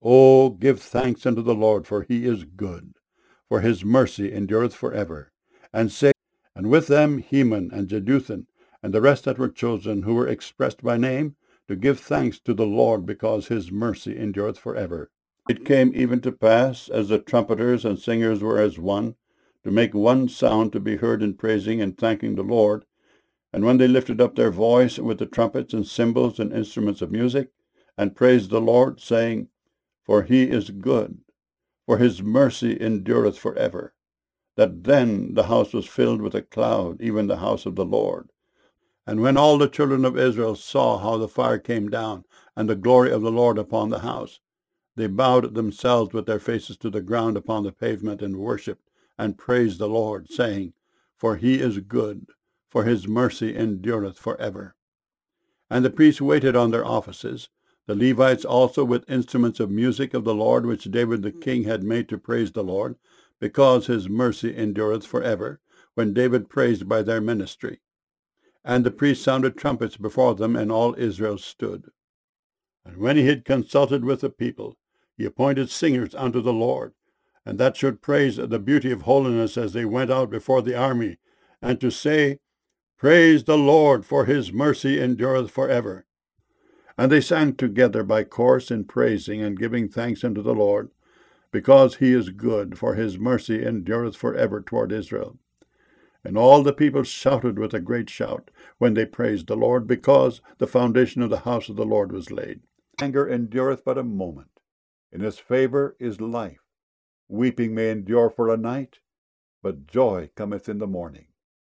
O give thanks unto the Lord, for he is good, for his mercy endureth for ever. And say, and with them Heman and Jeduthun, and the rest that were chosen, who were expressed by name, to give thanks to the Lord, because his mercy endureth for ever. It came even to pass, as the trumpeters and singers were as one, to make one sound to be heard in praising and thanking the Lord. And when they lifted up their voice with the trumpets and cymbals and instruments of music, and praised the Lord, saying, For he is good, for his mercy endureth for ever. That then the house was filled with a cloud, even the house of the Lord. And when all the children of Israel saw how the fire came down, and the glory of the Lord upon the house, they bowed themselves with their faces to the ground upon the pavement, and worshipped, and praised the Lord, saying, For he is good, for his mercy endureth for ever. And the priests waited on their offices, the Levites also with instruments of music of the Lord, which David the king had made to praise the Lord, because his mercy endureth for ever, when David praised by their ministry. And the priests sounded trumpets before them, and all Israel stood. And when he had consulted with the people, he appointed singers unto the Lord, and that should praise the beauty of holiness as they went out before the army, and to say, Praise the Lord, for his mercy endureth for ever. And they sang together by course in praising and giving thanks unto the Lord, because he is good, for his mercy endureth for ever toward Israel. And all the people shouted with a great shout when they praised the Lord, because the foundation of the house of the Lord was laid. Anger endureth but a moment. In his favor is life. Weeping may endure for a night, but joy cometh in the morning.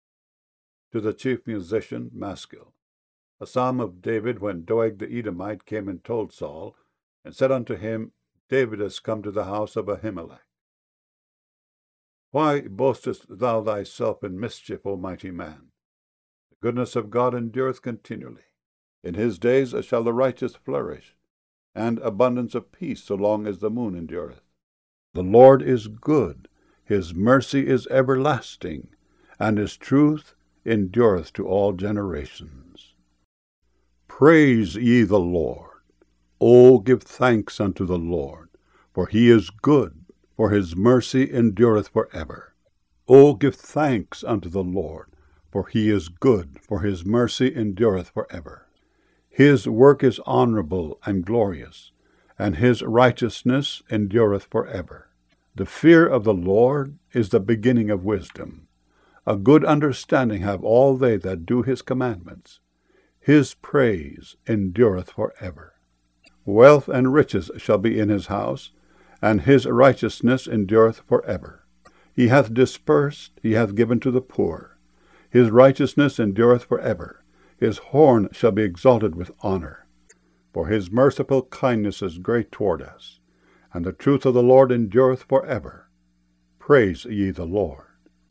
To the chief musician, Maskil. A psalm of David, when Doeg the Edomite came and told Saul, and said unto him, David is come to the house of Ahimelech. Why boastest thou thyself in mischief, O mighty man? The goodness of God endureth continually. In his days shall the righteous flourish, and abundance of peace so long as the moon endureth. The Lord is good, his mercy is everlasting, and his truth endureth to all generations. Praise ye the Lord. O give thanks unto the Lord, for he is good, for his mercy endureth for ever. O give thanks unto the Lord, for he is good, for his mercy endureth for ever. His work is honorable and glorious, and his righteousness endureth for ever. The fear of the Lord is the beginning of wisdom. A good understanding have all they that do his commandments. His praise endureth for ever. Wealth and riches shall be in his house, and his righteousness endureth for ever. He hath dispersed, he hath given to the poor. His righteousness endureth for ever. His horn shall be exalted with honor. For his merciful kindness is great toward us, and the truth of the Lord endureth for ever. Praise ye the Lord.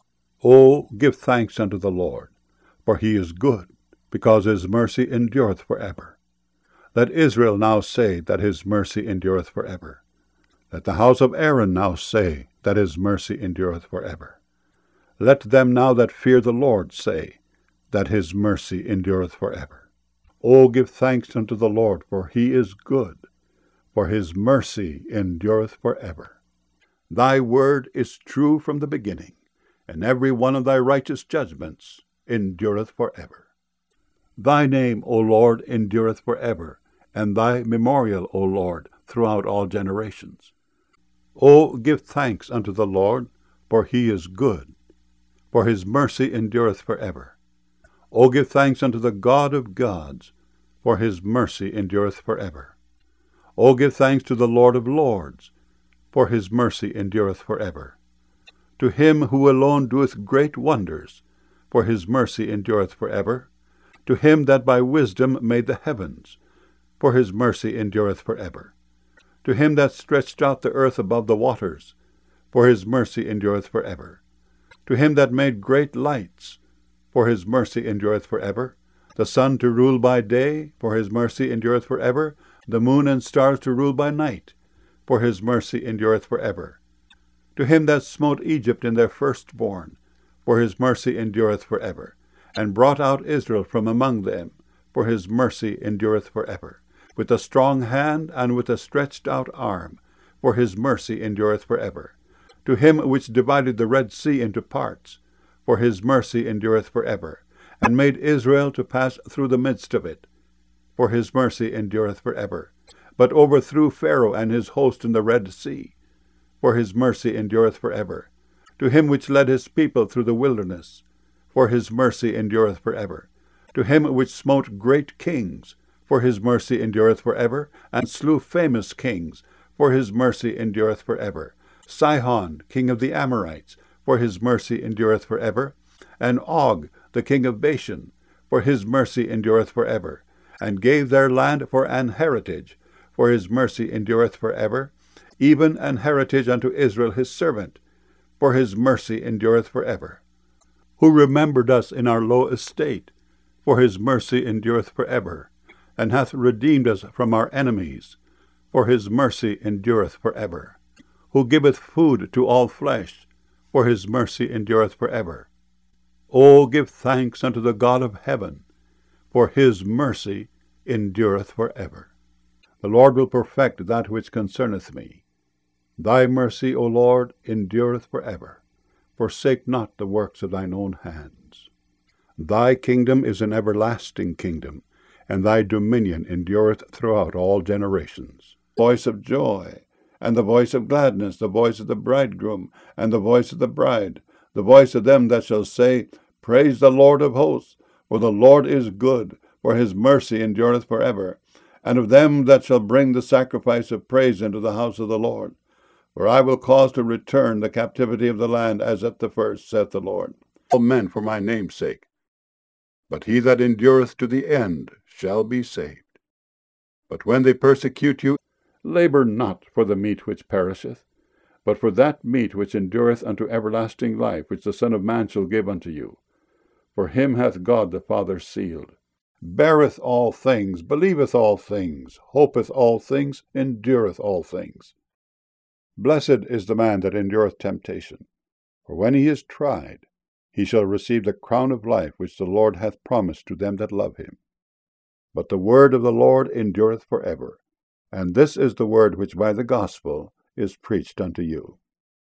O give thanks unto the Lord, for he is good, because his mercy endureth for ever. Let Israel now say that his mercy endureth for ever. Let the house of Aaron now say that his mercy endureth for ever. Let them now that fear the Lord say that his mercy endureth for ever. O give thanks unto the Lord, for he is good, for his mercy endureth for ever. Thy word is true from the beginning, and every one of thy righteous judgments endureth for ever. Thy name, O Lord, endureth for ever, and thy memorial, O Lord, throughout all generations. O give thanks unto the Lord, for he is good, for his mercy endureth for ever. O give thanks unto the God of gods, for his mercy endureth for ever. O give thanks to the Lord of lords, for his mercy endureth for ever. To him who alone doeth great wonders, for his mercy endureth for ever. To him that by wisdom made the heavens, for his mercy endureth for ever. To him that stretched out the earth above the waters, for his mercy endureth for ever. To him that made great lights, for his mercy endureth for ever. The sun to rule by day, for his mercy endureth for ever. The moon and stars to rule by night, for his mercy endureth for ever. To him that smote Egypt in their firstborn, for his mercy endureth for ever, and brought out Israel from among them, for his mercy endureth for ever. with a strong hand and with a stretched out arm, for his mercy endureth for ever. To him which divided the Red Sea into parts, for his mercy endureth for ever, and made Israel to pass through the midst of it, for his mercy endureth for ever, but overthrew Pharaoh and his host in the Red Sea, for his mercy endureth for ever. To him which led his people through the wilderness, for his mercy endureth for ever. To him which smote great kings, for his mercy endureth for ever, and slew famous kings, for his mercy endureth for ever. Sihon, king of the Amorites, for his mercy endureth for ever, and Og, the king of Bashan, for his mercy endureth for ever, and gave their land for an heritage, for his mercy endureth for ever, even an heritage unto Israel his servant, for his mercy endureth for ever. Who remembered us in our low estate, for his mercy endureth for ever, and hath redeemed us from our enemies, for his mercy endureth for ever. Who giveth food to all flesh, for his mercy endureth for ever. O give thanks unto the God of heaven, for his mercy endureth for ever. The Lord will perfect that which concerneth me. Thy mercy, O Lord, endureth for ever. Forsake not the works of thine own hands. Thy kingdom is an everlasting kingdom, and thy dominion endureth throughout all generations. Voice of joy, and the voice of gladness, the voice of the bridegroom, and the voice of the bride, the voice of them that shall say, Praise the Lord of hosts, for the Lord is good, for his mercy endureth for ever, and of them that shall bring the sacrifice of praise into the house of the Lord. For I will cause to return the captivity of the land as at the first, saith the Lord. All men for my name's sake. But he that endureth to the end shall be saved. But when they persecute you, labor not for the meat which perisheth, but for that meat which endureth unto everlasting life, which the Son of Man shall give unto you. For him hath God the Father sealed. Beareth all things, believeth all things, hopeth all things, endureth all things. Blessed is the man that endureth temptation, for when he is tried, he shall receive the crown of life which the Lord hath promised to them that love him. But the word of the Lord endureth for ever, and this is the word which by the gospel is preached unto you.